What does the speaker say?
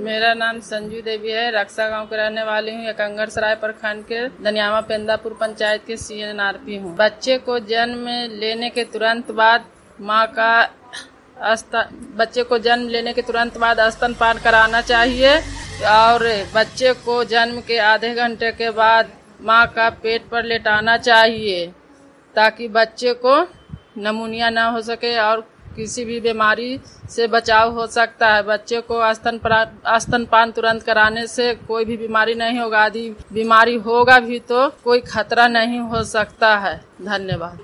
मेरा नाम संजू देवी है। रक्षा गांव के रहने वाली हूँ। एकंगर सराय प्रखंड के दनियामा पेंदापुर पंचायत के CNRP हूँ। बच्चे को जन्म लेने के तुरंत बाद स्तनपान कराना चाहिए और बच्चे को जन्म के आधे घंटे के बाद माँ का पेट पर लेटाना चाहिए ताकि बच्चे को निमोनिया न हो सके और किसी भी बीमारी से बचाव हो सकता है। बच्चे को स्तनपान तुरंत कराने से कोई भी बीमारी नहीं होगा। यदि बीमारी होगा भी तो कोई खतरा नहीं हो सकता है। धन्यवाद।